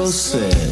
girl says.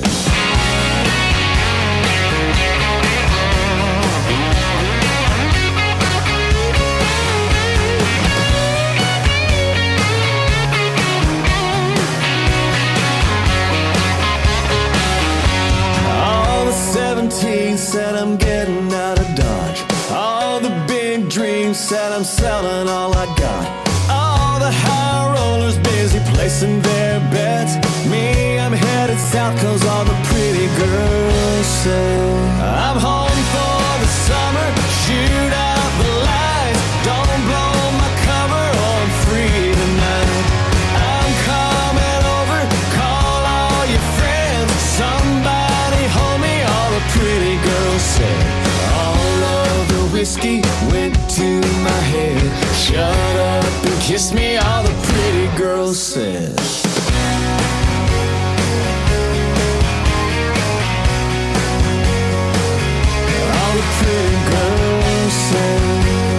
All the 17 said I'm getting out of Dodge. All the big dreams said I'm selling all I got. All the high rollers busy placing their bets. Me, I'm headed south cause all the pretty girls say I'm home for the summer, shoot out the lights. Don't blow my cover or I'm free tonight. I'm coming over, call all your friends. Somebody hold me, all the pretty girls say. All of the whiskey went to my head. Shut up and kiss me, all the pretty girls said. All the pretty girls said.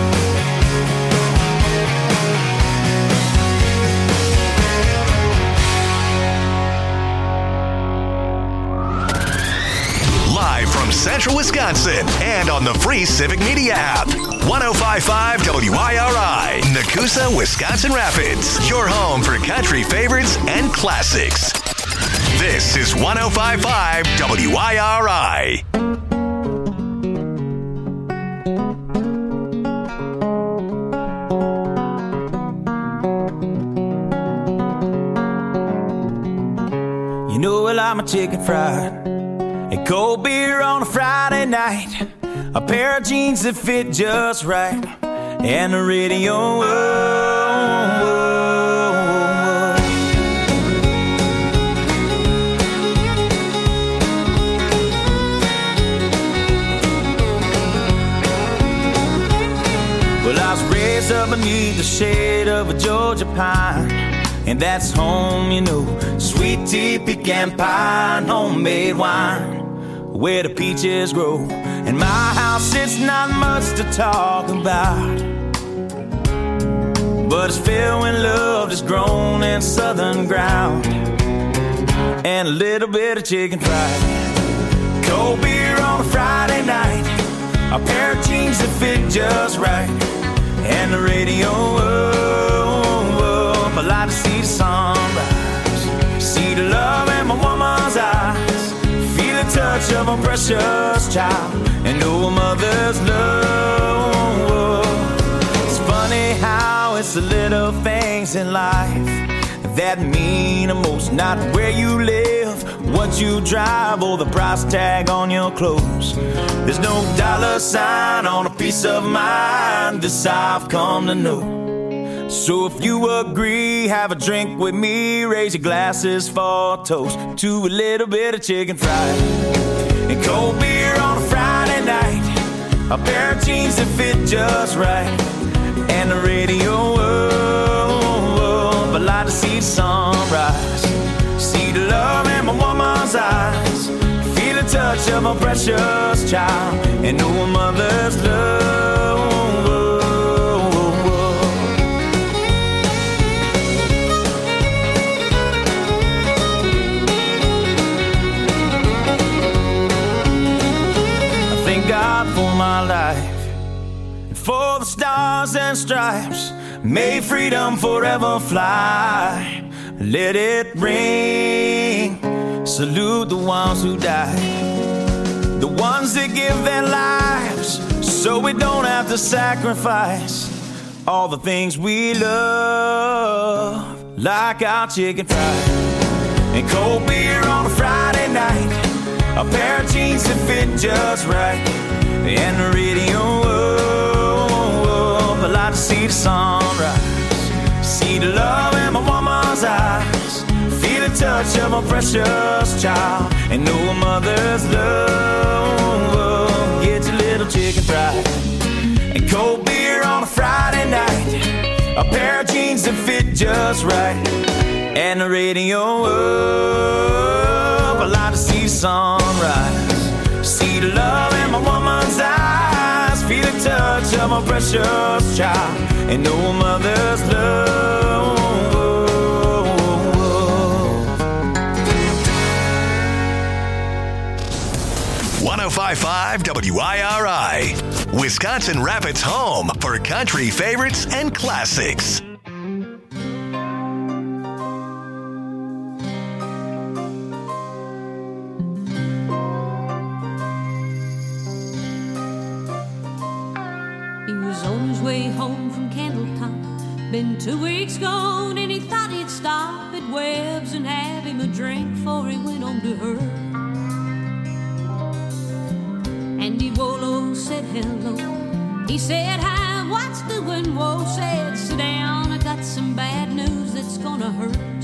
Live from Central Wisconsin and on the free Civic Media app. 105.5 WIRI, Nakusa, Wisconsin Rapids. Your home for country favorites and classics. This is 105.5 WIRI. You know I like my chicken fried and cold beer on a Friday night, a pair of jeans that fit just right, and the radio. Well, I was raised up beneath the shade of a Georgia pine, and that's home, you know. Sweet tea, pecan pie, and homemade wine, where the peaches grow. In my house, it's not much to talk about, but it's filled with love that's grown in southern ground, and a little bit of chicken fried. Cold beer on a Friday night, a pair of jeans that fit just right, and the radio up. I like to see the sunrise, see the love in my woman's eyes, feel the touch of a precious child, and know a mother's love. It's funny how it's the little things in life that mean the most. Not where you live, what you drive, or the price tag on your clothes. There's no dollar sign on a piece of mind, this I've come to know. So if you agree, have a drink with me, raise your glasses for a toast to a little bit of chicken fried and cold beer on a Friday night, a pair of jeans that fit just right, and the radio up. I like to see the sunrise, see the love in my woman's eyes, feel the touch of a precious child, and know a mother's love. God for my life, and for the stars and stripes, may freedom forever fly. Let it ring, salute the ones who died, the ones that give their lives so we don't have to sacrifice all the things we love, like our chicken fried and cold beer on a Friday night, a pair of jeans that fit just right, and the radio up. I like to see the sunrise, see the love in my woman's eyes, feel the touch of a precious child, and know a mother's love. Get your little chicken fried and cold beer on a Friday night, a pair of jeans that fit just right, and the radio up. I like to see the sunrise, see the love in my woman's eyes, feel the touch of a precious child, and know a mother's love. 105.5 WIRI, Wisconsin Rapids' home for country favorites and classics. He was on his way home from Candletop, been 2 weeks gone, and he thought he'd stop at Webb's and have him a drink before he went on to her. Andy Wolo said hello. He said, hi, what's doing? Whoa, said, sit down, I got some bad news that's gonna hurt.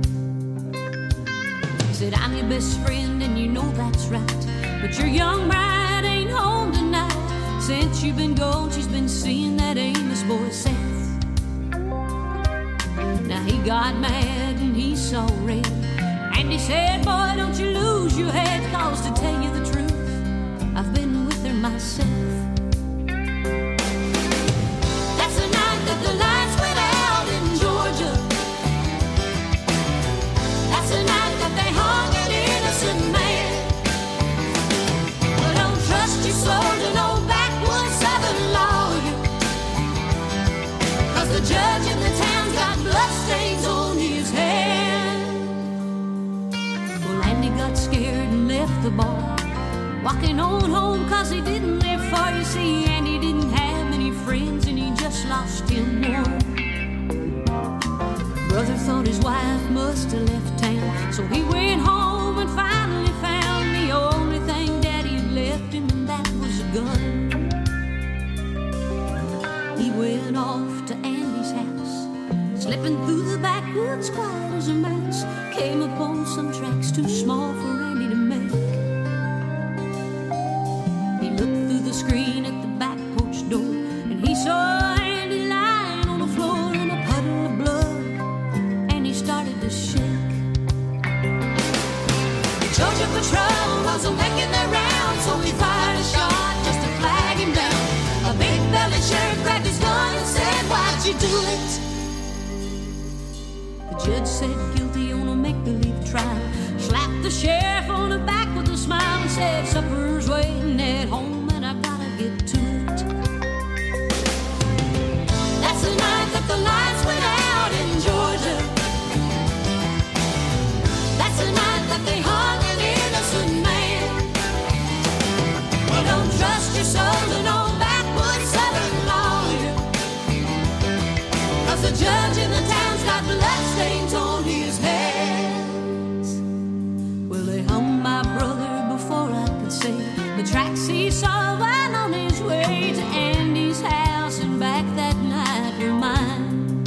He said, I'm your best friend and you know that's right, but your young bride ain't home tonight. Since you've been gone, she's been seeing that Amos boy Seth. Now he got mad and he saw red, and he said, boy, don't you lose your head, cause to tell you the truth, I've been with her myself. That's the night that the lights went out in Georgia. That's the night that they hung an innocent man. Well, don't trust your soul to no backwoods Southern lawyer, cause the judge in the town's got bloodstains on his hand. Well, Andy got scared and left the bar, walking on home cause he didn't live far. You see, Andy didn't have many friends and he just lost him one. Brother thought his wife must have left town, so he went home and finally found the only thing Daddy had left him, and that was a gun. He went off to Andy's house, slipping through the backwoods quiet as a mouse, came upon some tracks too small for Andy to make. Looked through the screen at the back porch door, and he saw Andy lying on the floor in a puddle of blood, and he started to shake. The Georgia patrol wasn't making their round, so he fired a shot just to flag him down. A big-bellied sheriff grabbed his gun and said, why'd you do it? The judge said guilty on a make-believe trial, slapped the sheriff on the back with a smile and said, supper's waiting at home and I gotta get to it. That's the night that the lights went out in Georgia. That's the night that they hung an innocent man. Well, don't trust your soul to no backwoods Southern lawyer, cause the judge in the town's got bloodstains on his hands. Well, they hung my brother before I could say the tracks he saw while on his way to Andy's house and back that night were mine.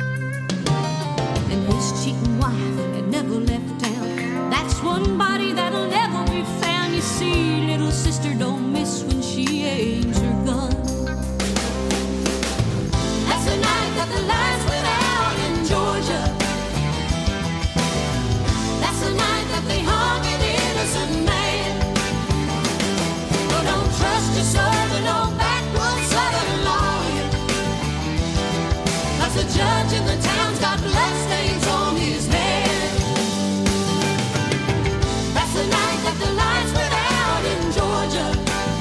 And his cheating wife had never left town. That's one body that'll never be found. You see, little sister don't miss when she aims her gun. That's the night that the lights went out in Georgia. That's the night that they hung an innocent man. Well, don't trust your soul to no backwoods Southern lawyer, cause the judge in the town's got bloodstains on his head. That's the night that the lights went out in Georgia.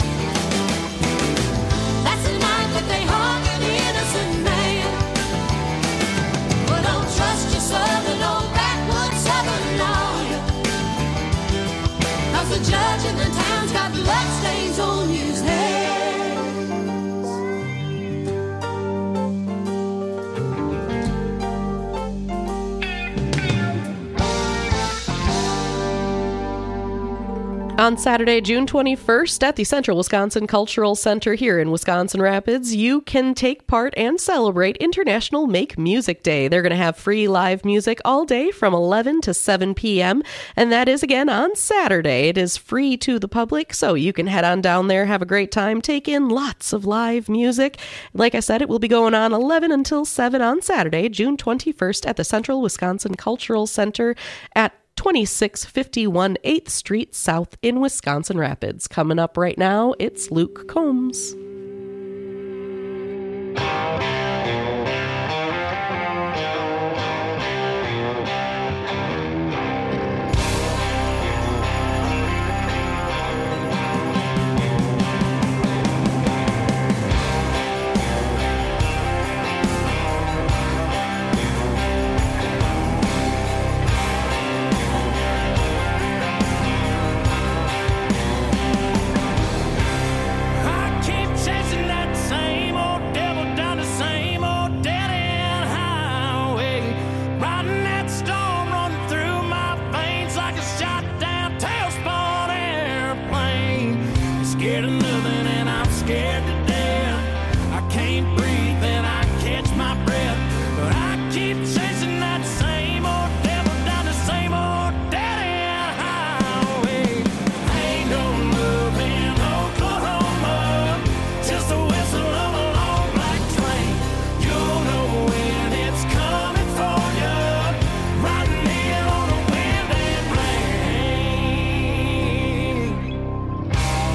That's the night that they hung an innocent man. Well, don't trust your soul to no backwoods Southern lawyer, cause the judge in the town's got bloodstains on his hands. On Saturday, June 21st, at the Central Wisconsin Cultural Center here in Wisconsin Rapids, you can take part and celebrate International Make Music Day. They're going to have free live music all day from 11 to 7 p.m., and that is, again, on Saturday. It is free to the public, so you can head on down there, have a great time, take in lots of live music. Like I said, it will be going on 11 until 7 on Saturday, June 21st, at the Central Wisconsin Cultural Center at 2651 8th Street South in Wisconsin Rapids. Coming up right now, it's Luke Combs. afraid of nothing and I'm scared to death. I can't breathe and I catch my breath, but I keep chasing that same old devil down the same old dead-end highway. Ain't no love in Oklahoma, just a whistle of a long black train. You'll know when it's coming for you, riding in on the wind and rain.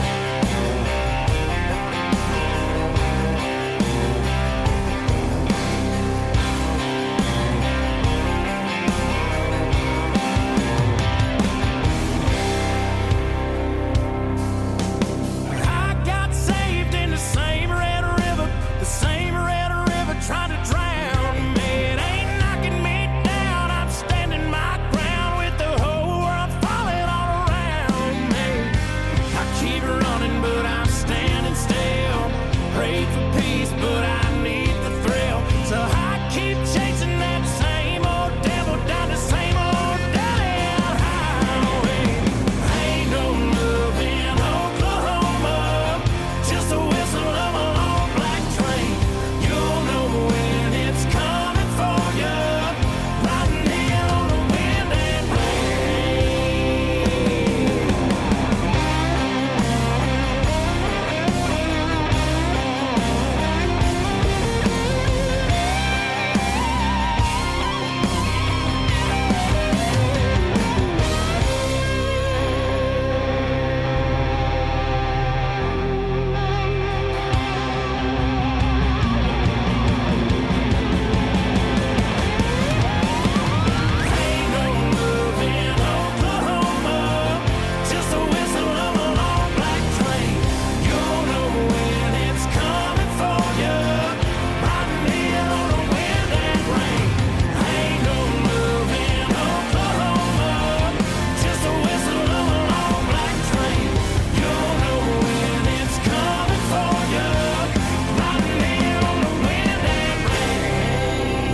I got saved in the same red river, trying to drown me. It ain't knocking me down, I'm standing my ground with the whole world falling all around me. I keep running, but I'm standing still. Pray for peace, but I need the thrill. So I keep chasing that same old devil down the same old dead-end highway. Ain't no love in Oklahoma, just a whistle of a long black train. You'll know when it's coming for you, riding in on the wind and rain. Ain't no love in Oklahoma, just a whistle of a long black train. You'll know when it's coming for you, riding in on the wind and rain. Ain't no love in Oklahoma, just a whistle of a long black train. You'll know when it's coming for you, riding in on the wind and rain.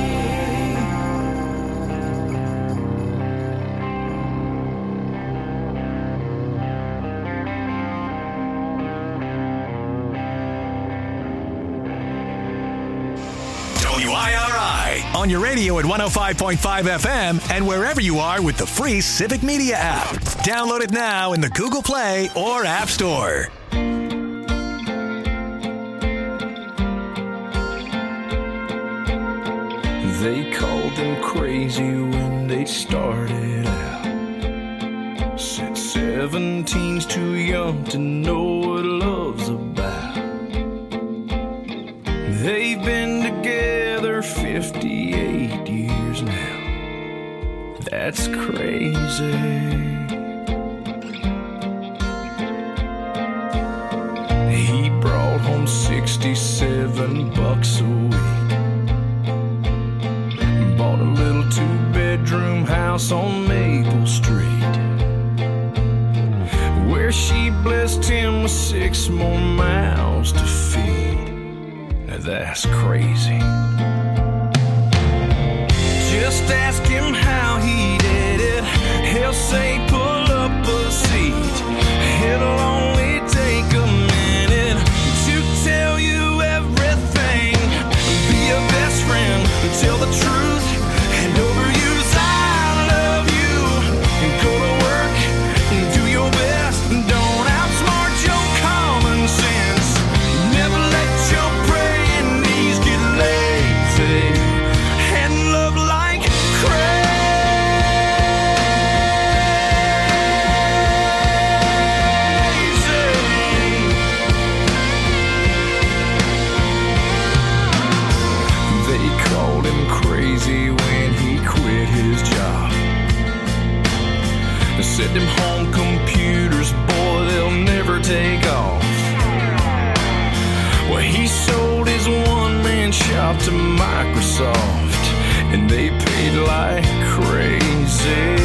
WIRI on your radio at 105.5 FM and wherever you are with the free Civic Media app. Download it now in the Google Play or App Store. They called them crazy when they started out. Said 17's too young to know what love's about. They've been together 58 years now. That's crazy. He brought home $67 a week. Bought a little two-bedroom house on Maple Street, where she blessed him with 6 more mouths to feed. Now that's crazy. Just ask him how he did it. He'll say pull up a seat. It'll only take a minute to tell you everything. Be a best friend, tell the truth, and overuse I love you. And go to work and do your best. Don't outsmart your common sense. Never let your praying knees get lazy. And love like crazy when he quit his job. They said them home computers, boy, they'll never take off. Well, he sold his one-man shop to Microsoft, and they paid like crazy.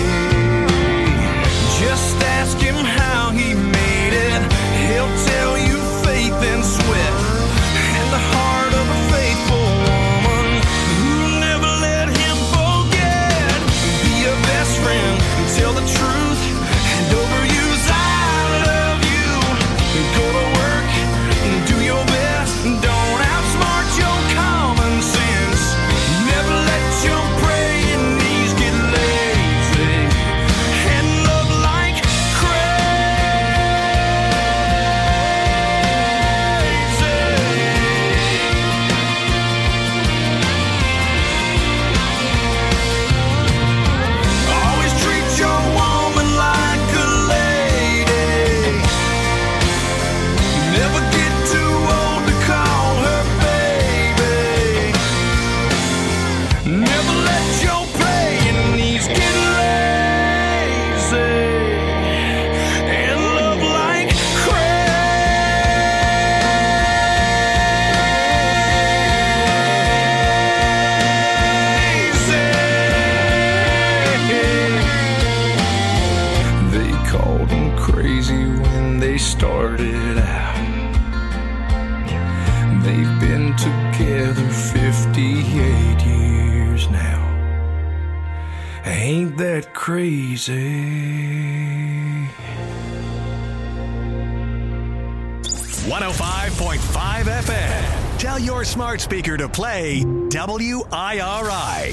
Just ask him how he made it. He'll tell you faith and sweat, and the heart of a faithful woman who never let him forget. Be a best friend, tell the truth, and overuse I love you. Go been crazy when they started out. They've been together 58 years now. Ain't that crazy? 105.5 FM. Tell your smart speaker to play WIRI.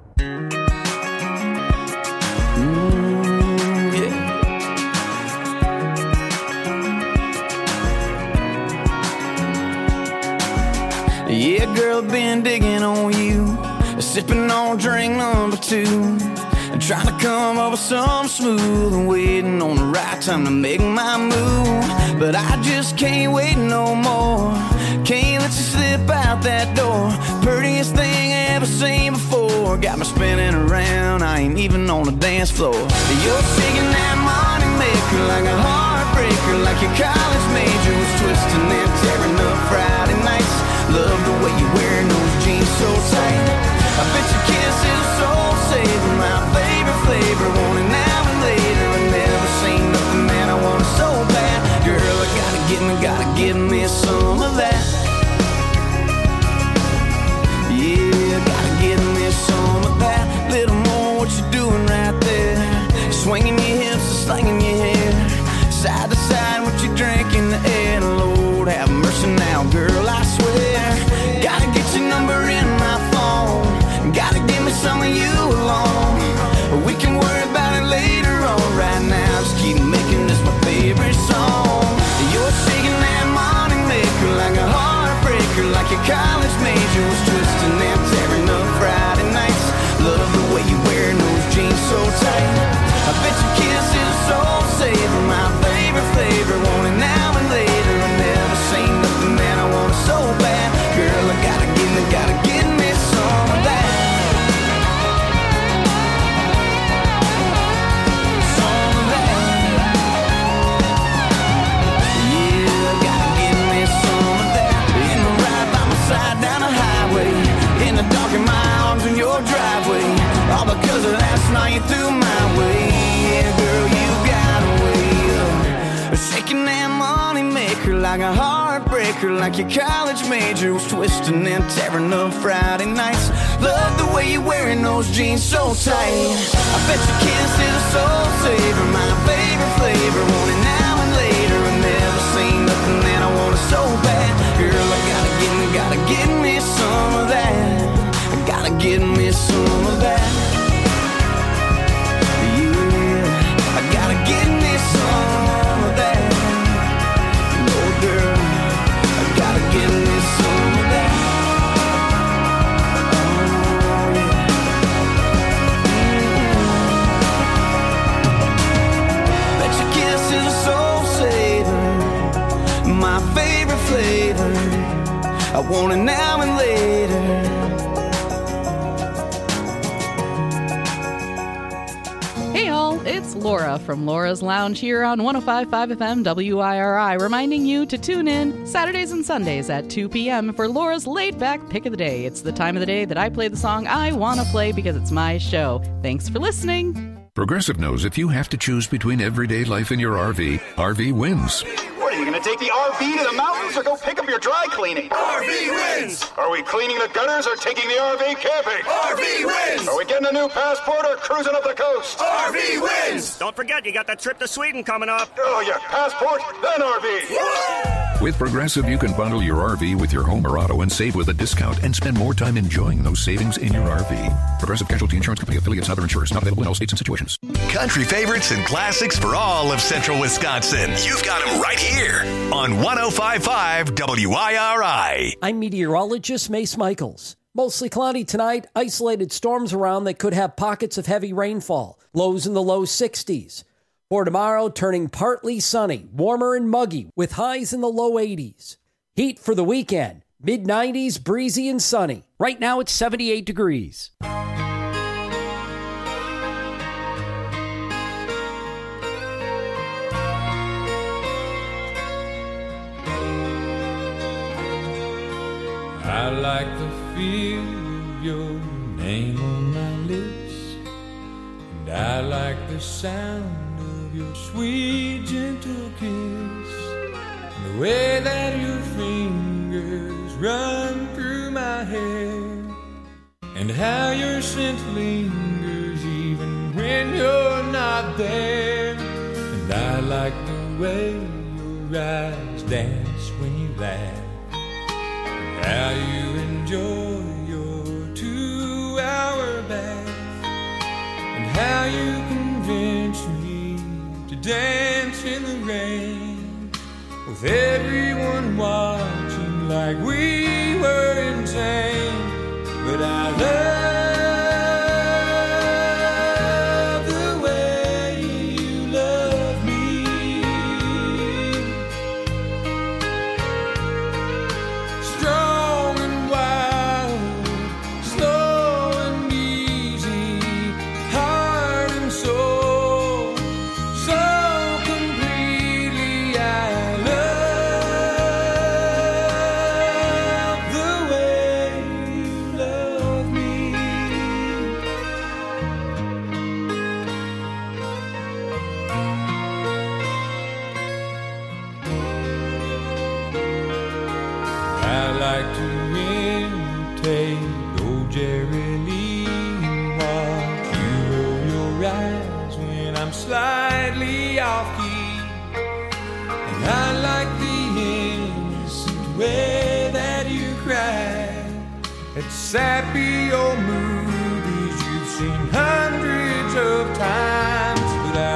Yeah, girl, been digging on you, sipping on drink number 2, and trying to come up with some smooth and waiting on the right time to make my move. But I just can't wait no more. Can't let you slip out that door. Prettiest thing I ever seen before. Got me spinning around, I ain't even on the dance floor. You're shaking that money maker like a heartbreaker, like your college major was twisting and tearing up Friday nights. Love the way you're wearing those jeans so tight. I bet your kiss is a soul saver, my favorite flavor. Want it now and later. I never seen nothing that I want so bad. Girl, I gotta give me some of that. Yeah, gotta give me some of that. Little more what you doing right there. Swinging your hips and slinging your hair. Side to side, what you drink in the air. Lord, have mercy now, girl, I swear. Gotta get your number in my phone. Gotta give me some of you alone. We can worry about it later on. Right now, just keep making this my favorite song. You're shaking that money maker like a heartbreaker, like your college major was twisting and tearing up Friday nights. Love the way you're wearing those jeans so tight. I bet your kiss is a soul saver, my favorite flavor. Want it now and later. I never seen nothing that I want so bad. Girl, I gotta give me some of that. Some of that. Yeah, I gotta give me some of that. In the ride by my side down the highway, in the dark in my arms in your driveway. All because of last night you threw my way. Yeah, girl, you got a way of shaking that money maker like a heartbreaker, like your college major was twisting and tearing up Friday nights. Love the way you're wearing those jeans so tight. I bet your kiss is a soul saver, my favorite flavor. Want it now and later. I never seen nothing that I want so bad. Girl, I gotta give me some of that. I gotta give me some of that. Give me some of that. No, girl, I gotta give me some of that. Oh, yeah. Bet your kiss is a soul saver, my favorite flavor. I want it now and later. Hey all, it's Laura from Laura's Lounge here on 105.5 FM WIRI, reminding you to tune in Saturdays and Sundays at 2 p.m. for Laura's laid-back pick of the day. It's the time of the day that I play the song I want to play because it's my show. Thanks for listening. Progressive knows if you have to choose between everyday life and your RV, RV wins. What, are you going to take the RV to the mountains or go pick up your dry cleaning? RV wins! Are we cleaning the gutters or taking the RV camping? RV wins! Are we getting a new passport or cruising up the coast? RV wins! Don't forget, you got that trip to Sweden coming up. Oh, yeah, passport, then RV. With Progressive, you can bundle your RV with your home or auto and save with a discount and spend more time enjoying those savings in your RV. Progressive Casualty Insurance Company affiliates and other insurers not available in all states and situations. Country favorites and classics for all of central Wisconsin. You've got them right here on 105.5 WIRI. I'm meteorologist Mace Michaels. Mostly cloudy tonight, isolated storms around that could have pockets of heavy rainfall. Lows in the low 60s. For tomorrow, turning partly sunny, warmer and muggy with highs in the low 80s. Heat for the weekend, mid-90s, breezy and sunny. Right now it's 78 degrees. I like the feel of your name on my lips, and I like the sound of of your sweet, gentle kiss, and the way that your fingers run through my hair, and how your scent lingers even when you're not there. And I like the way your eyes dance when you laugh, and how you enjoy your 2-hour bath, and how you convince me to dance in the rain, with everyone watching like we were insane. But I love the way you love me, strong and wild, slow and easy, heart and soul, so completely. I love the way you love me. I like to imitate old Jerry Lee and watch you roll your eyes when I'm slightly off key. And I like the innocent way that you cry at sappy old movies you've seen hundreds of times. But I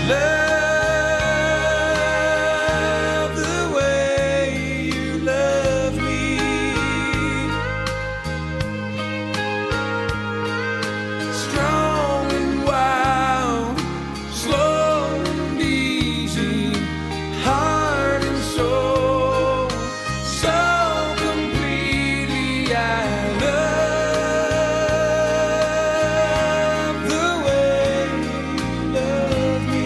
love the way you love me, strong and wild, slow and easy, heart and soul, so completely. I love the way you love me.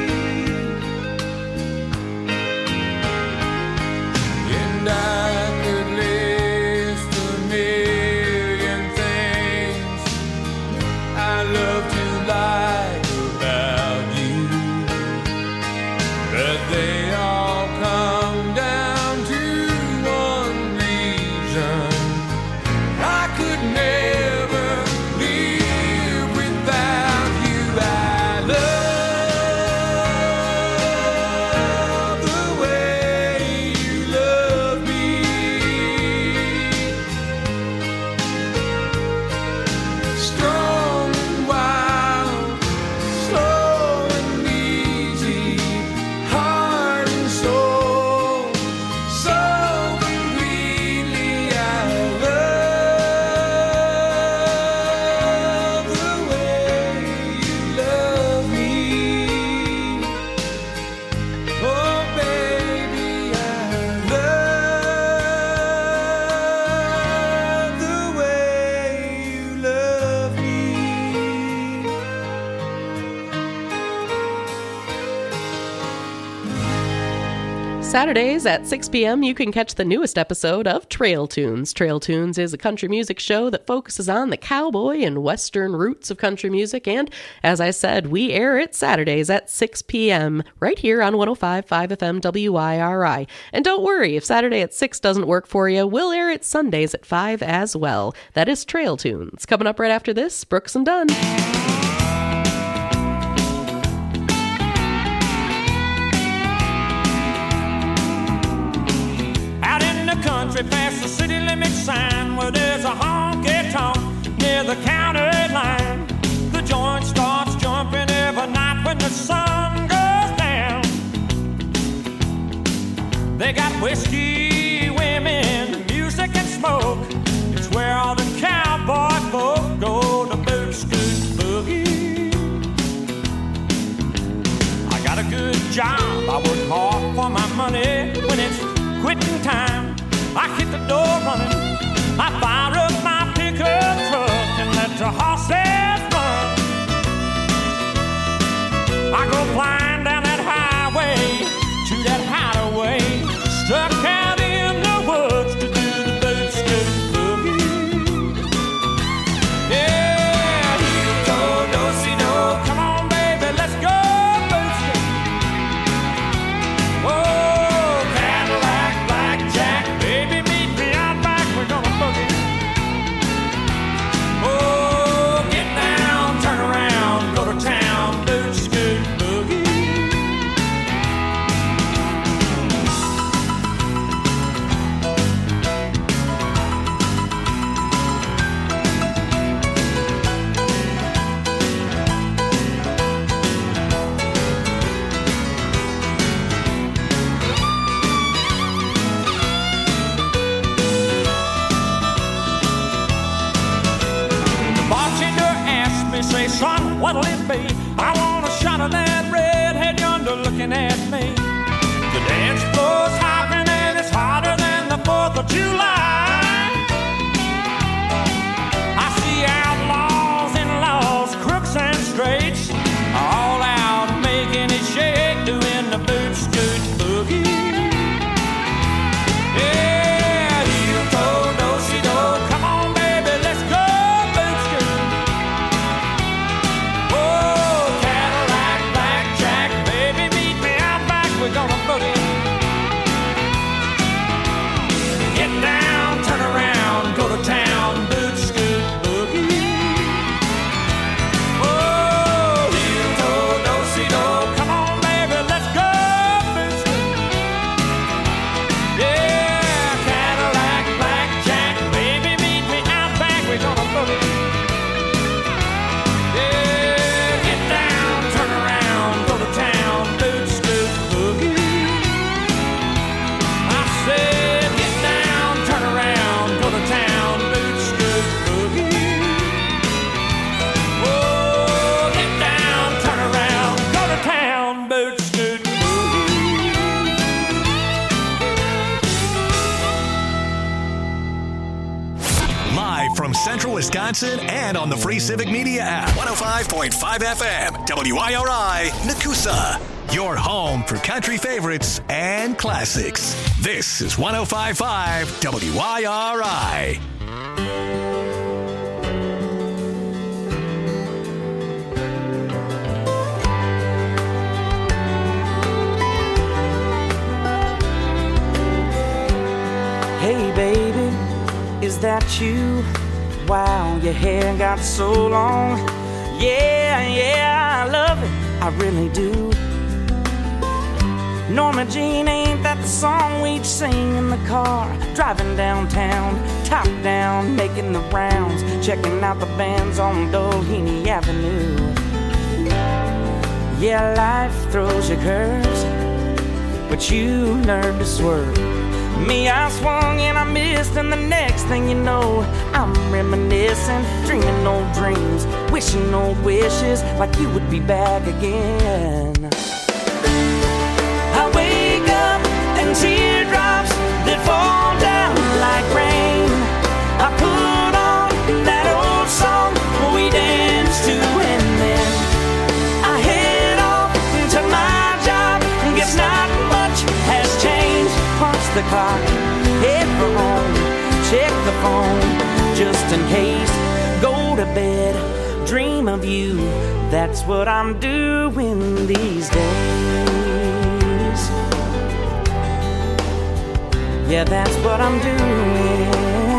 And I could list a million things I love to like about you, but they all come down to one reason: I could never live without you. I love the way you love me, strong and wild, slow and easy, heart and soul, so completely. I love the way you love me. Oh baby, I love the way you love me. Saturdays at 6 p.m., you can catch the newest episode of Trail Tunes. Trail Tunes is a country music show that focuses on the cowboy and western roots of country music. And as I said, we air it Saturdays at 6 p.m. right here on 105.5 FM WIRI. And don't worry, if Saturday at 6 doesn't work for you, we'll air it Sundays at 5 as well. That is Trail Tunes. Coming up right after this, Brooks and Dunn. Out in the country past the city limit sign, where there's a honky-tonk near the county line. The joint starts jumping every night when the sun goes down. They got whiskey, women, music and smoke. It's where all the cowboy folk go to boot, scoot, boogie. I got a good job, I work hard for my money. When it's quitting time, I hit the door running. I fire up my pickup truck and let the horses run. I go flying down that highway to that hideaway, stuck out in the woods to do the boot scoot boogie. Yeah, heel toe, do-si-do, come on baby, let's go boot scoot. July. I see outlaws and laws, crooks and straights, all out making it shake, doing the boot scoot boogie. Yeah, heel toe, do-si-do, come on baby, let's go boot scoot. Oh, Cadillac, blackjack, baby, meet me out back, we're gonna boogie. Get down, turn around, go to town, boot scoot boogie. Oh, heel toe, do-si-do, come on baby, let's go boot scoot. Yeah, Cadillac, blackjack, baby, meet me out back, we're gonna boogie. Yeah, get down, turn around, go to town, boot scoot boogie. I said, get down, turn around, go to town, boot scoot boogie. Oh, get down, turn around, go to town, boot scoot boogie. Live from Central Wisconsin and on the free Civic Media app. 105.5 FM, WIRI, Nakusa. Your home for country favorites and classics. This is 105.5 WIRI. Hey baby, is that you? Wow, your hair got so long. Yeah, I love it, I really do. Norma Jean, ain't that the song we'd sing in the car? Driving downtown, top down, making the rounds, checking out the bands on Doheny Avenue. Yeah, life throws you curves, but you learn to swerve. Me, I swung and I missed, and the next thing you know, I'm reminiscing, dreaming old dreams, wishing old wishes, like you would be back again. I wake up and teardrops that fall down like rain. I put on that old song we danced to, and then I head off to my job. Guess not much has changed. Punch the clock, head for home, check the phone, just in case. Go to bed, dream of you. That's what I'm doing these days. Yeah, that's what I'm doing.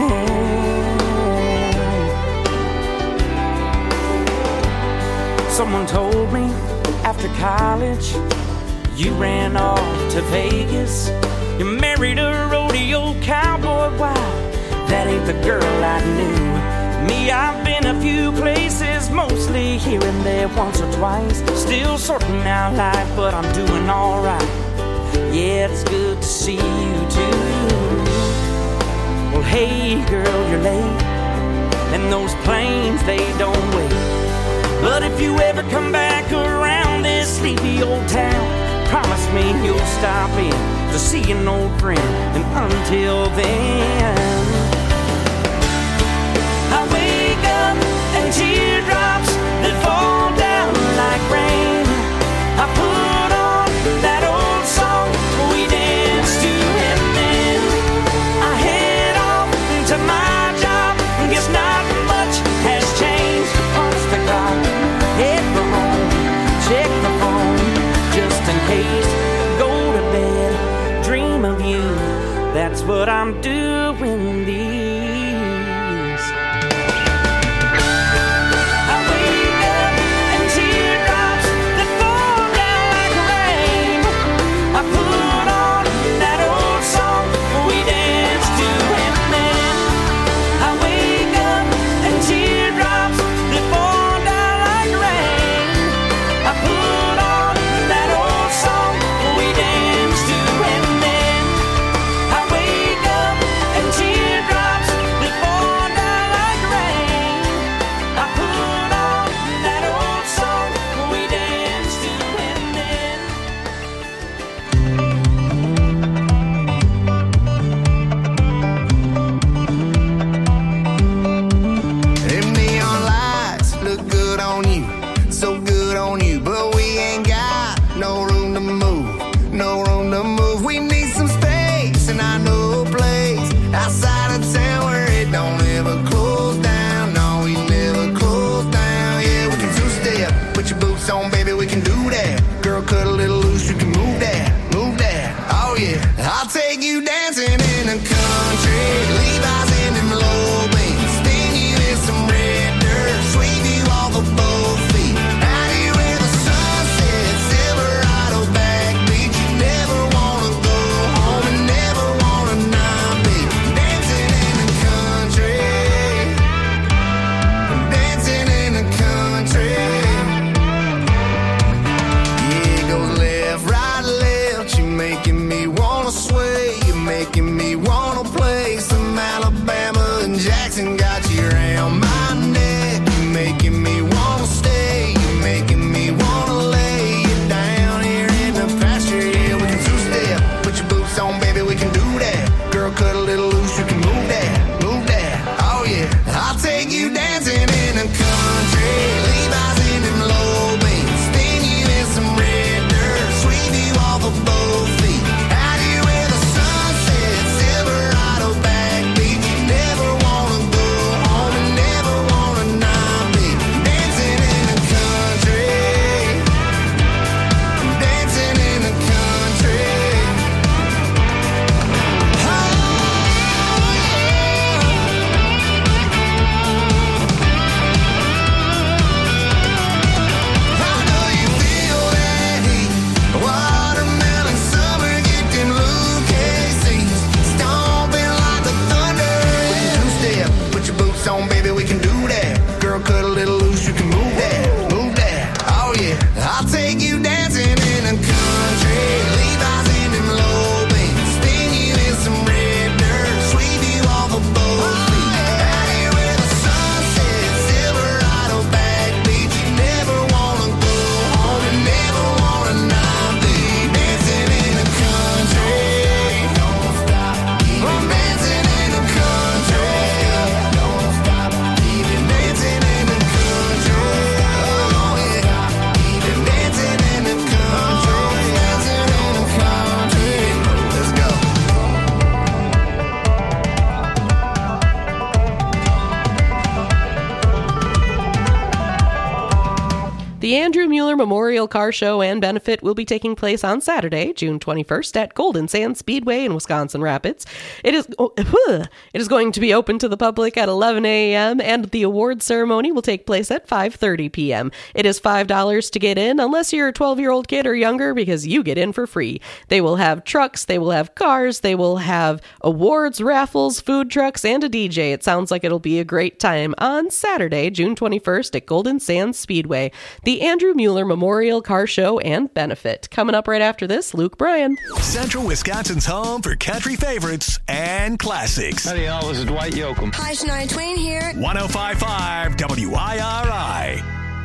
Someone told me after college you ran off to Vegas. You married a rodeo cowboy. Wow, that ain't the girl I knew. Me, I've been a few places, mostly here and there, once or twice. Still sorting out life, but I'm doing alright. Yeah, it's good to see you too. Well, hey girl, you're late, and those planes, they don't wait. But if you ever come back around this sleepy old town, promise me you'll stop in to see an old friend. And until then, I wake up and teardrops that fall down like rain. I put on that old song we danced to, and then I head off to my job. Guess not much has changed. Punch the clock, head for home, check the phone, just in case. Go to bed, dream of you. That's what I'm doing these. I wake up and teardrops that fall down like rain. I put on that old song we danced to, and then I wake up and teardrops that fall down like rain. I put on that old song we danced to, and then I wake up and teardrops Memorial Car Show and Benefit will be taking place on Saturday, June 21st at Golden Sands Speedway in Wisconsin Rapids. It is going to be open to the public at 11 a.m. and the award ceremony will take place at 5:30 p.m. It is $5 to get in unless you're a 12-year-old kid or younger because you get in for free. They will have trucks, they will have cars, they will have awards, raffles, food trucks, and a DJ. It sounds like it'll be a great time on Saturday, June 21st at Golden Sands Speedway. The Andrew Mueller Memorial Car Show and Benefit. Coming up right after this, Luke Bryan. Central Wisconsin's home for country favorites and classics. Howdy, y'all. This is Dwight Yoakam. Hi, Shania Twain here. 105.5 WIRI.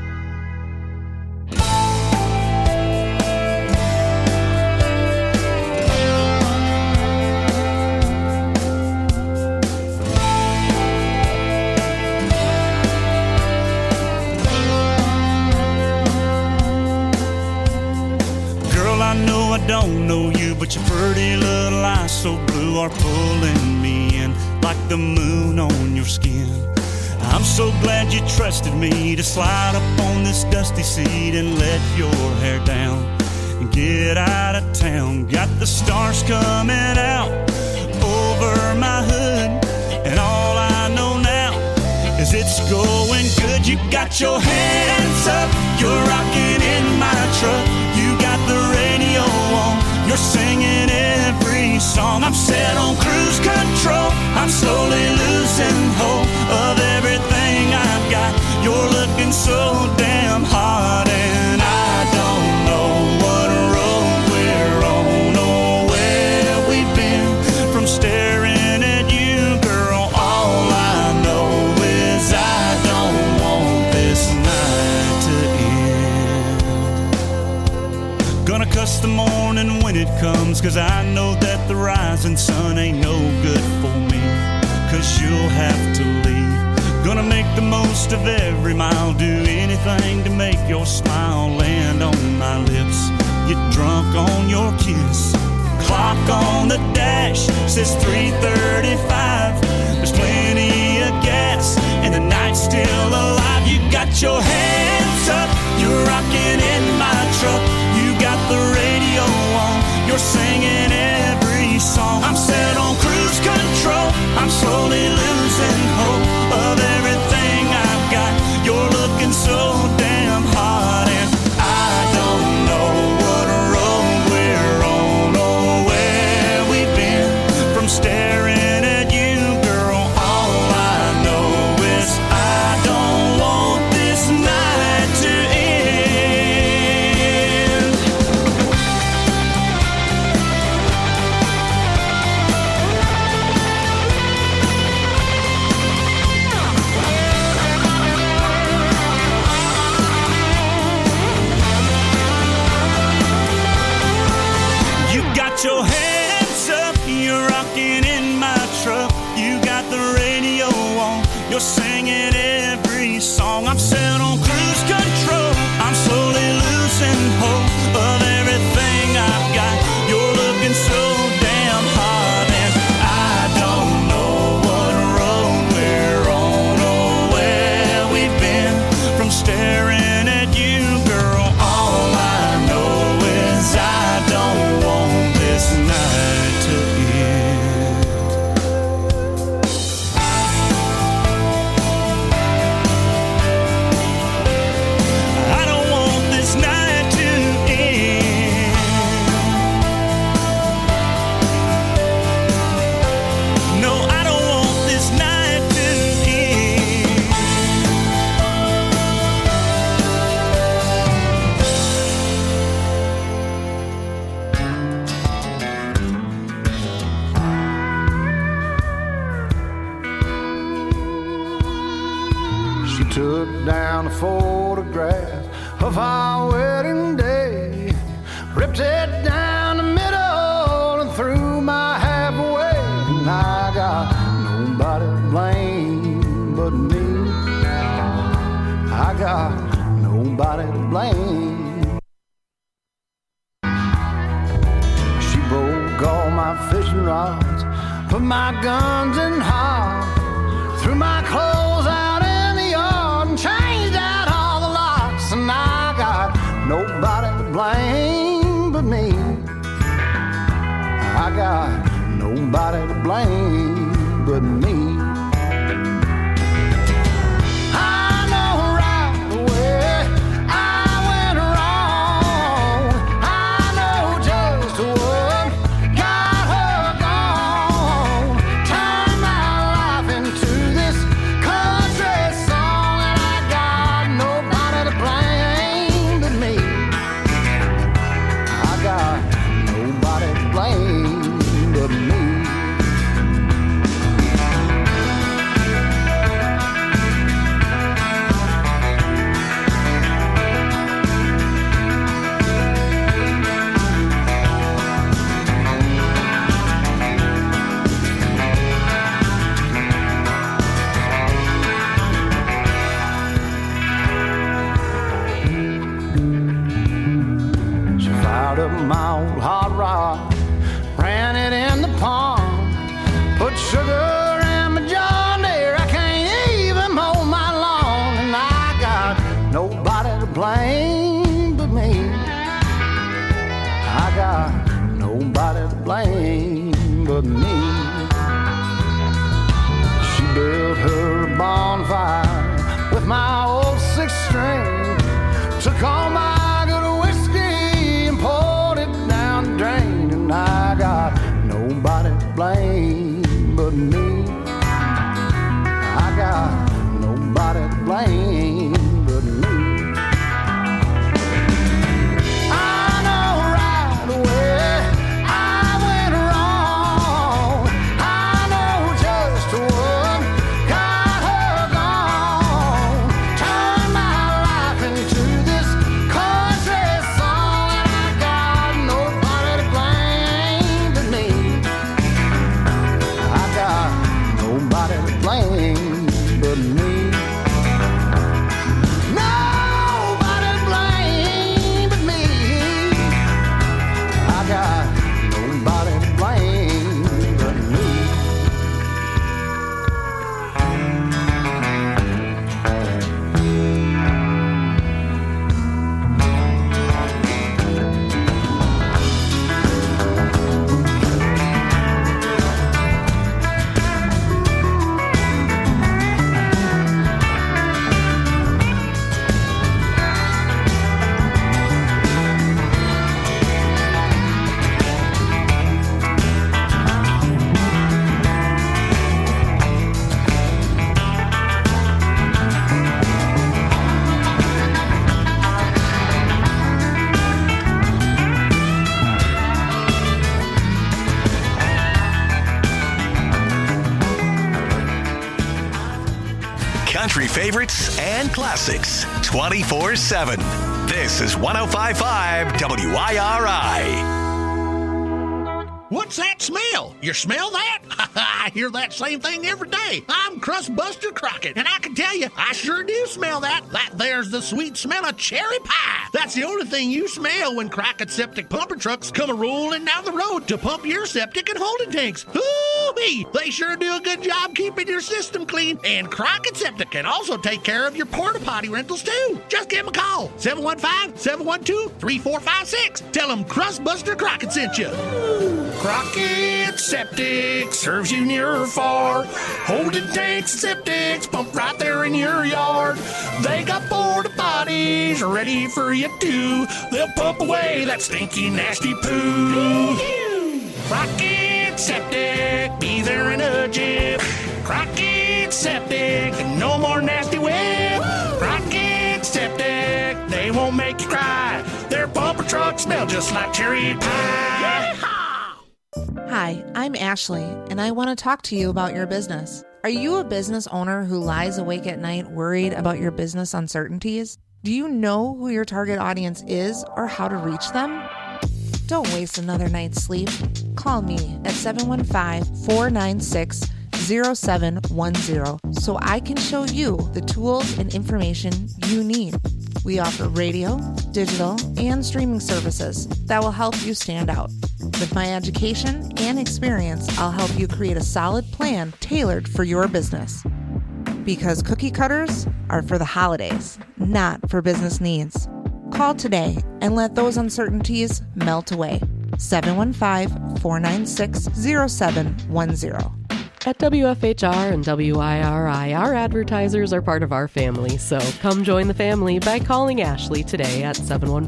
I know I don't know you, but your pretty little eyes so blue are pulling me in like the moon on your skin. I'm so glad you trusted me to slide up on this dusty seat and let your hair down and get out of town. Got the stars coming out over my hood, and all I know now is it's going good. You got your hands up, you're rocking in my truck. You got the radio on, you're singing every song. I'm set on cruise control, I'm slowly losing hope of everything I've got. You're looking so damn hot, and I don't know what road we're on or where we've been from staring at you, girl. All I know is I don't want this night to end. Gonna cuss the morning when it comes, 'cause I know that the rising sun ain't no good for me, 'cause you'll have to leave. Gonna make the most of every mile, do anything to make your smile land on my lips, get drunk on your kiss. Clock on the dash says 3:35, there's plenty of gas and the night's still alive. You got your hands up, you're rocking in my truck. You got the radio on, you're singing every song. I'm set on cruise control, I'm slowly losing hope of everything I've got. You're looking so damn hot, and I don't know what road we're on or where we've been from staring at you, girl. All I know is I don't want this night to end. You got your hands up, you're rocking in my truck. You got the radio on, you're singing every song. I'm set on cruise control, I'm slowly losing hope of everything I've got. You're looking so damn hot, and I don't know what road we're on or where we've been from staring at you, girl. All I know is I don't want this night to end. I don't want this night to end. No, I don't want this night to end. She took down a photograph of our wedding day, ripped it down the middle and threw my half away. And I got nobody to blame but me. I got nobody to blame. She broke all my fishing rods, put my guns in hog, threw my clothes out in the yard and changed out all the locks. And I got I got nobody to blame but me. I know right away I went wrong. I know just what got her gone. Turned my life into this country song, and I got nobody to blame but me. I got nobody to blame but me. Fired up my old hot rod, ran it in the pond, put sugar in my John Deere. I can't even mow my lawn, and I got nobody to blame but me. I got nobody to blame but me. She built her bonfire with my old six string, took all my drain, and I got nobody to blame but me. I got nobody to blame but me. I know right away I went wrong. I know just what got her gone. Turned my life into this country song, and I got nobody to blame but me. I got nobody to blame but me. Nobody to blame but me. I got nobody to blame but me. Country favorites and classics 24/7. This is 105.5 WIRI. What's that smell? You smell that? I hear that same thing every day. I'm Crustbuster Crockett, and I can tell you, I sure do smell that. That there's the sweet smell of cherry pie. That's the only thing you smell when Crockett Septic pumper trucks come a-rolling down the road to pump your septic and holding tanks. Ooh-wee! They sure do a good job keeping your system clean, and Crockett Septic can also take care of your porta potty rentals too. Just give them a call, 715-712-3456. Tell them Crustbuster Crockett sent you. Crockett Septic serves you near or far. Holding tanks and septics pump right there in your yard. They got porta potties ready for you too. They'll pump away that stinky, nasty poo. Crockett Septic, be there in a jiff. Crockett Septic, no more nasty whip. Crockett Septic, they won't make you cry. Their pumper trucks smell just like cherry pie. Hi, I'm Ashley, and I want to talk to you about your business. Are you a business owner who lies awake at night worried about your business uncertainties? Do you know who your target audience is or how to reach them? Don't waste another night's sleep. Call me at 715-496-0710 so I can show you the tools and information you need. We offer radio, digital, and streaming services that will help you stand out. With my education and experience, I'll help you create a solid plan tailored for your business. Because cookie cutters are for the holidays, not for business needs. Call today and let those uncertainties melt away. 715-496-0710. At WFHR and WIRI, our advertisers are part of our family, so come join the family by calling Ashley today at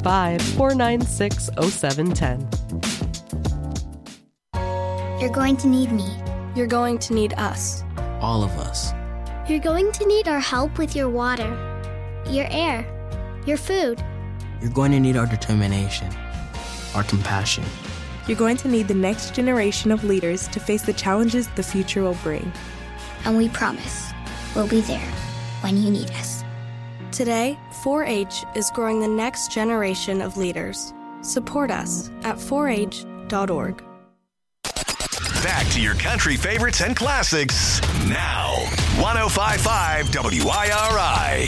715-496-0710. You're going to need me. You're going to need us. All of us. You're going to need our help with your water, your air, your food. You're going to need our determination, our compassion. You're going to need the next generation of leaders to face the challenges the future will bring. And we promise we'll be there when you need us. Today, 4-H is growing the next generation of leaders. Support us at 4h.org. Back to your country favorites and classics now. 105.5 WIRI.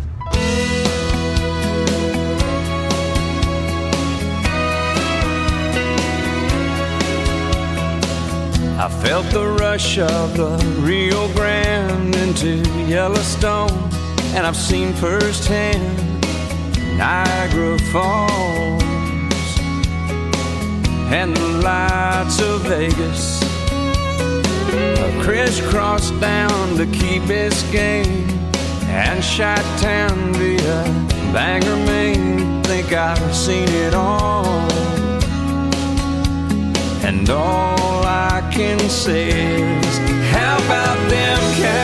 I felt the rush of the Rio Grande into Yellowstone, and I've seen firsthand Niagara Falls and the lights of Vegas. I crisscrossed down to Key Biscayne and Chi-Town via Bangor, Maine. Think I've seen it all, and all I can say is, how about them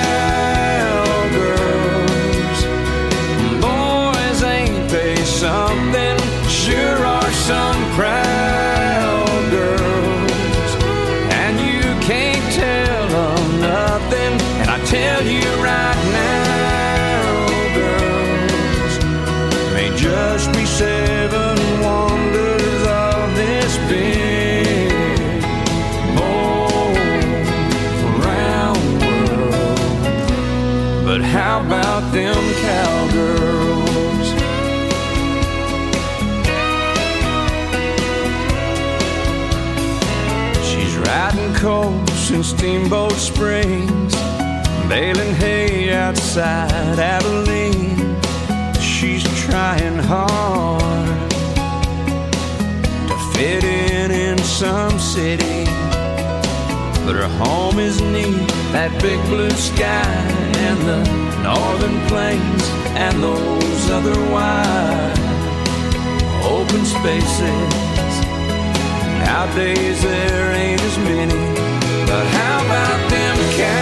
cowgirls? Boys, ain't they something? Sure are some proud girls, and you can't tell them nothing. And I tell you right now, girls, may just be 7 wonders of this big how about them cowgirls? She's riding coals in Steamboat Springs, baling hay outside Abilene. She's trying hard to fit in some city, but her home is neat, that big blue sky and the northern plains and those other wide open spaces. Nowadays there ain't as many, but how about them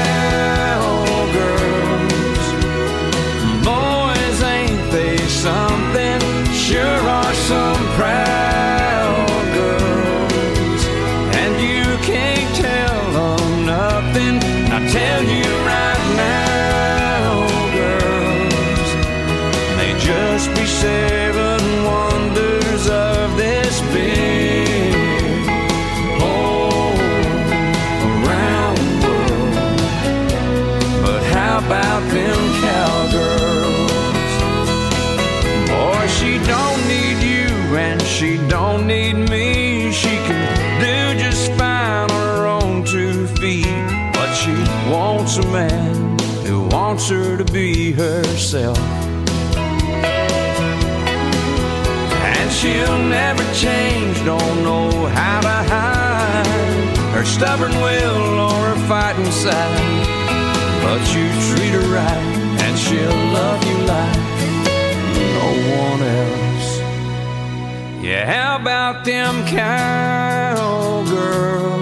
cowgirls? Boys, ain't they something? Sure are some proud girls, and you can't tell them nothing. I tell you right now, girls, may just be 7 wonders of this big whole around world. But how about them cowgirls? Boy, she don't need you and she don't need me. She can do just fine on her own 2 feet. She wants a man who wants her to be herself, and she'll never change, don't know how to hide her stubborn will or her fighting side. But you treat her right and she'll love you like no one else. Yeah, how about them cowgirls?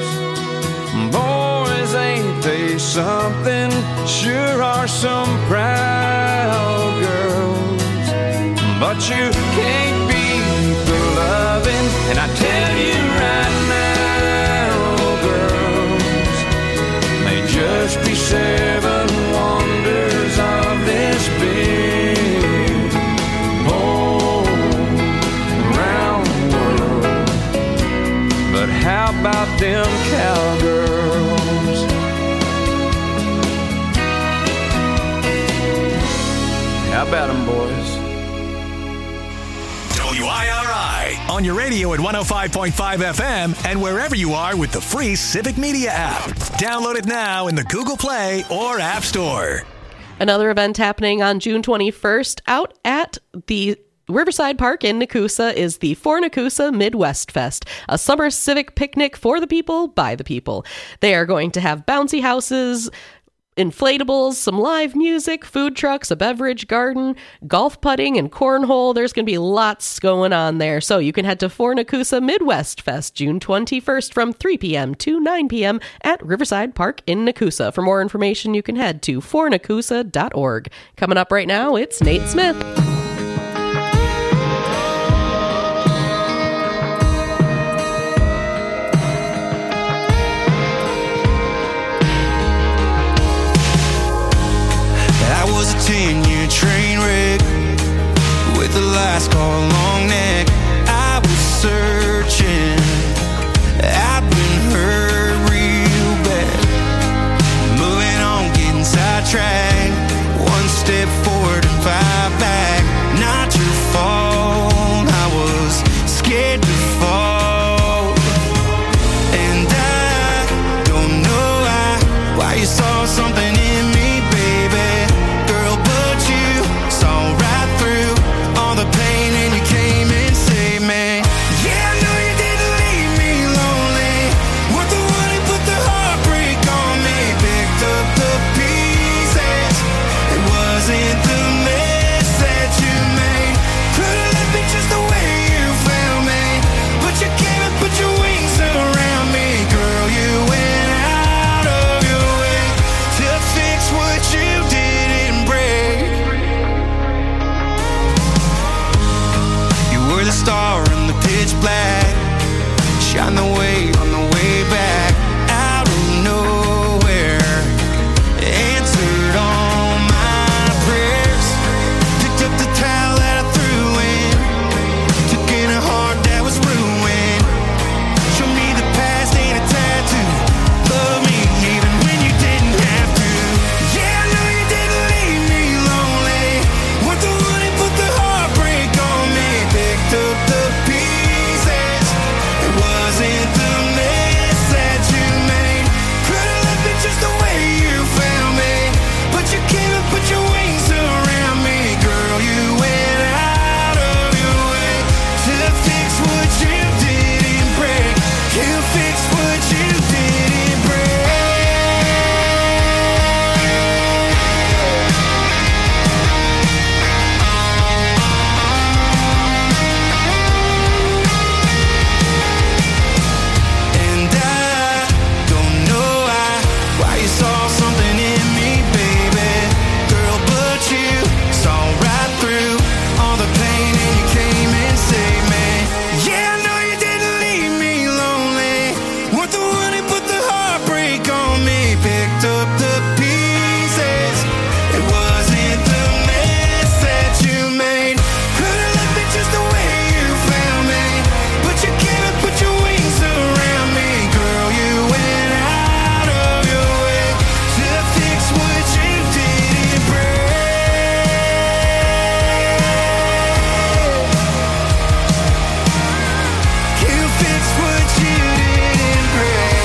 Ain't they something? Sure are some proud girls, but you can't beat the loving. And I tell you right now, girls, may just be 7 wonders of this big whole round world. But how about them cowgirls? How about them, boys? WIRI on your radio at 105.5 FM and wherever you are with the free Civic Media app. Download it now in the Google Play or App Store. Another event happening on June 21st out at the Riverside Park in Nakusa is the For Nakusa Midwest Fest, a summer civic picnic for the people, by the people. They are going to have bouncy houses, inflatables, some live music, food trucks, a beverage garden, golf putting, and cornhole. There's going to be lots going on there. So you can head to For Nakusa Midwest Fest June 21st from 3 p.m. to 9 p.m. at Riverside Park in Nakusa. For more information, you can head to fornakusa.org. Coming up right now, it's Nate Smith. Was a 10-year train wreck with a last call long neck. I was searching, I've been hurt real bad. Moving on, getting sidetracked. One step forward and 5 back. Not your fault, I was scared to fall. And I don't know why you saw something in me. Star in the pitch black, shine the way on the way back. Out of nowhere, answered all my prayers. Picked up the towel that I threw in, took in a heart that was ruined. Show me the past ain't a tattoo. Love me even when you didn't have to. Yeah, I know you didn't leave me lonely. Weren't the one who put the heartbreak on me. Picked up the pieces, it wasn't the mess that you made. Could've left it just the way you found me, but you came and put your wings around me. Girl, you went out of your way to fix what you didn't break. You fixed what you didn't break. And I don't know why you saw something in me, baby. Girl, but you saw right through all the pain and you came and saved me. Yeah, I know you didn't leave me lonely. Weren't the one who put the heartbreak on me. Picked up the pieces, it wasn't the mess that you made. Could've left it just the way you found me, but you came and put your wings around me. Girl, you went out of your way to fix what you didn't break. You fixed what you didn't break.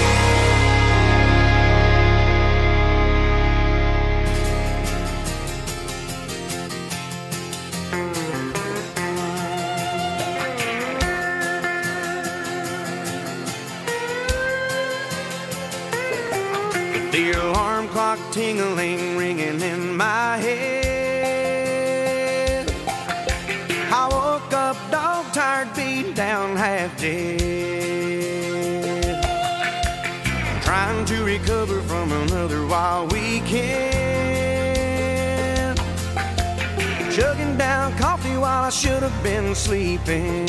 The alarm clock tingling, ringing in my head. I woke up dog tired, beat down, half dead. Trying to recover from another wild weekend. Chugging down coffee while I should have been sleeping.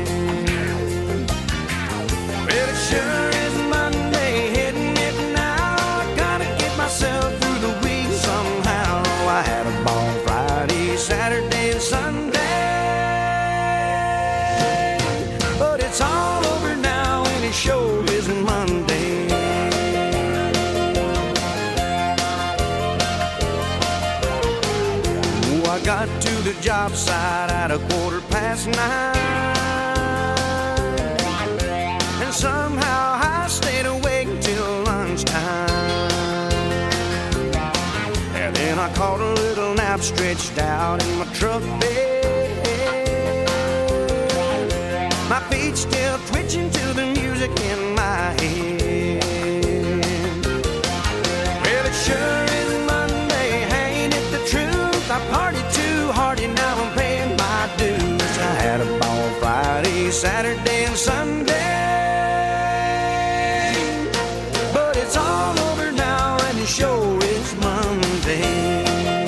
Well, it sure is Monday, hitting it now. I gotta get myself through the week somehow. I had a ball Friday, Saturday, and Sunday, but it's all over now and it sure isn't Monday. Oh, I got to the job site at 9:15, and somehow I stayed awake till lunchtime. And then I caught a little nap stretched out in my truck bed. feet still twitching to the music in my head. Well, it sure is Monday, ain't it the truth? I partied too hard and now I'm paying my dues. I had a ball Friday, Saturday, and Sunday, but it's all over now and the show is Monday.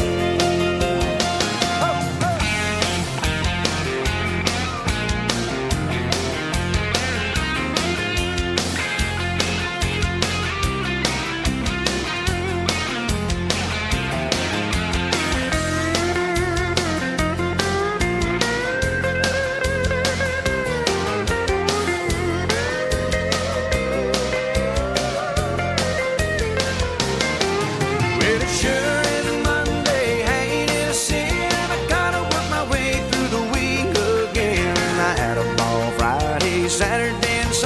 Saturday and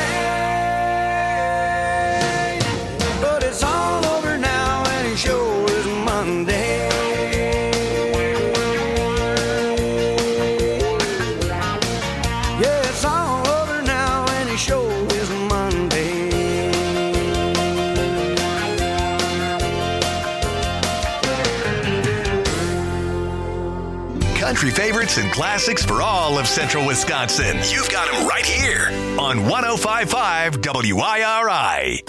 Sunday, but it's all over now and it sure is Monday. Yeah, it's all over now and it sure is Monday. Country favorites and classics for all of Central Wisconsin. You've got them right here on 105.5 WIRI.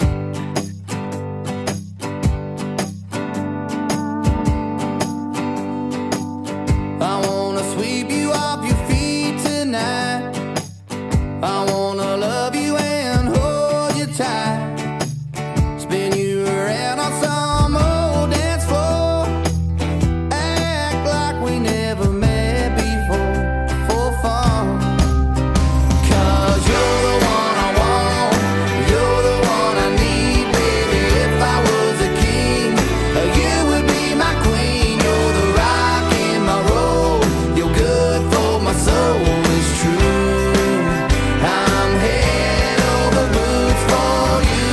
I wanna sweep you off your feet tonight. I wanna love you and hold you tight. Spin you around on some old dance floor. Act like we never met before for fun. 'Cause you're the one I want, you're the one I need, baby. If I was a king, you would be my queen. You're the rock in my road, you're good for my soul, it's true. I'm head over boots for you.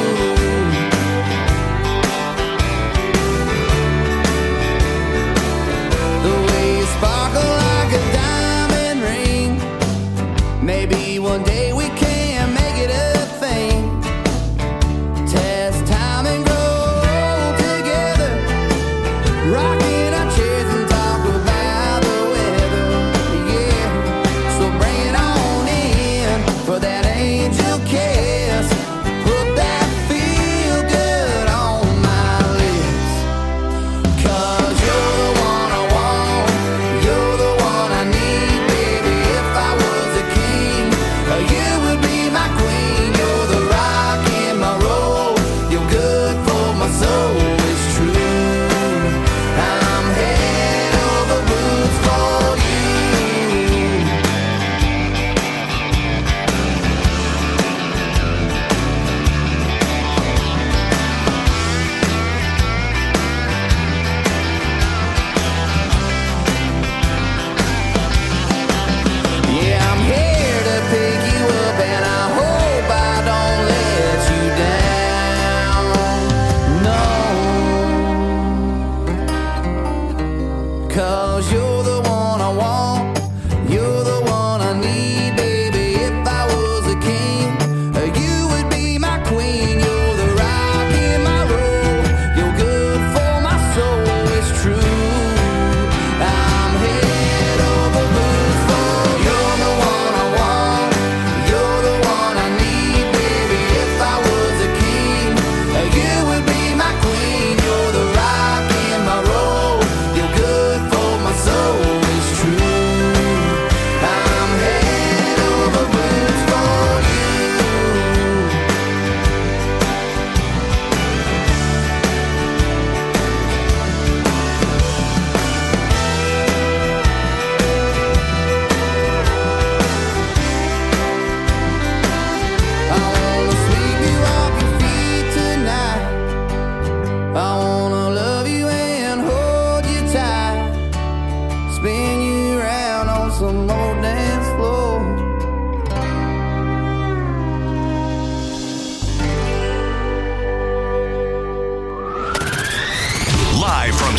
The way you sparkle like a diamond ring. Maybe one day we can make it a thing. Test time and grow together. Rocking our chairs and talk about the weather. Yeah, so bring it on in for that angel kiss. Put that feel good on my lips. 'Cause you're the one I want, you're the one I need, baby. If I was a king, you would be my queen. You're the rock in my road, you're good for my soul, it's true. I'm head over boots for you.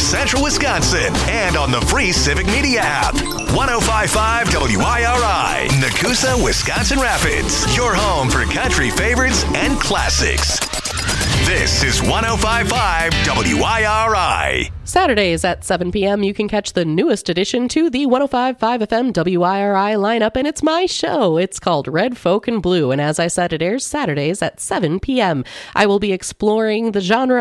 Central Wisconsin and on the free Civic Media app. 105.5 WIRI, Nakusa, Wisconsin Rapids. Your home for country favorites and classics. This is 105.5 WIRI. Saturdays at 7 p.m., you can catch the newest addition to the 105.5 FM WIRI lineup, and it's my show. It's called Red Folk and Blue, and as I said, it airs Saturdays at 7 p.m. I will be exploring the genre